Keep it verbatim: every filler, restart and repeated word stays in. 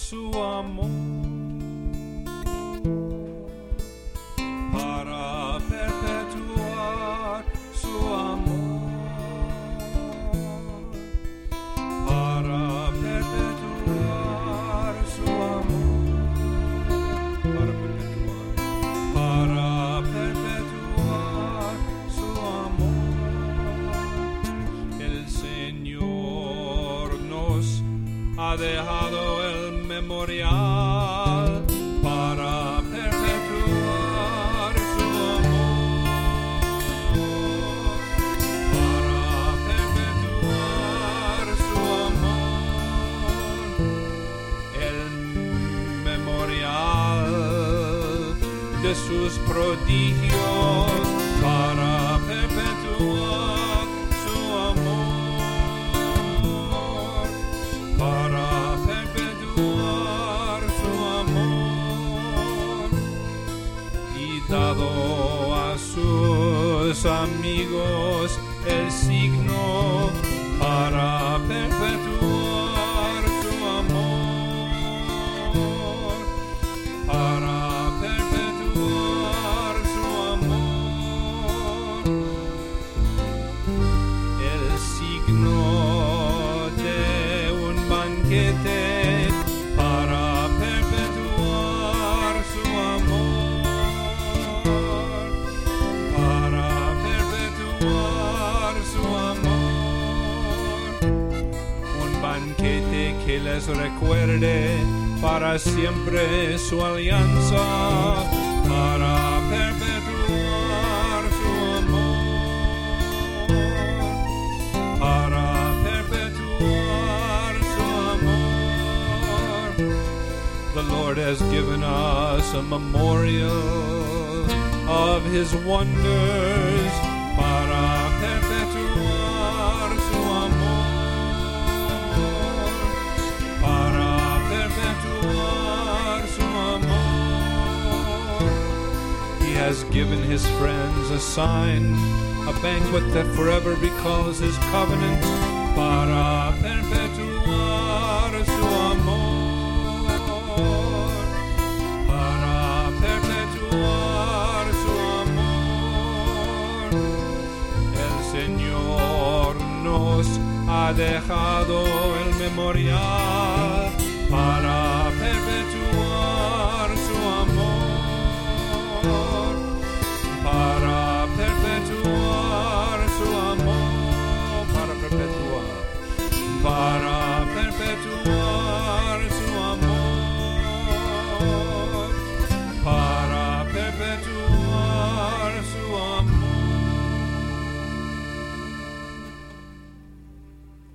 su amor para perpetuar su amor para perpetuar su amor para perpetuar para perpetuar su amor. El Señor nos ha dejado el memorial para perpetuar su amor, para perpetuar su amor, el memorial de sus prodigios para perpetuar su amor, para perpetuar su amor, y dado a sus amigos el signo para perpetuar su amor, para perpetuar su amor, el signo de un banquete para perpetuar su amor, para perpetuar su amor, un banquete que les recuerde para siempre su alianza, para perpetuar su amor, para perpetuar su amor. The Lord has given us a memorial of His wonders para perpetuar su amor, para perpetuar su amor. He has given His friends a sign, a banquet that forever recalls His covenant para perpetuar su amor, para perpetuar su amor. El Señor nos ha dejado el memorial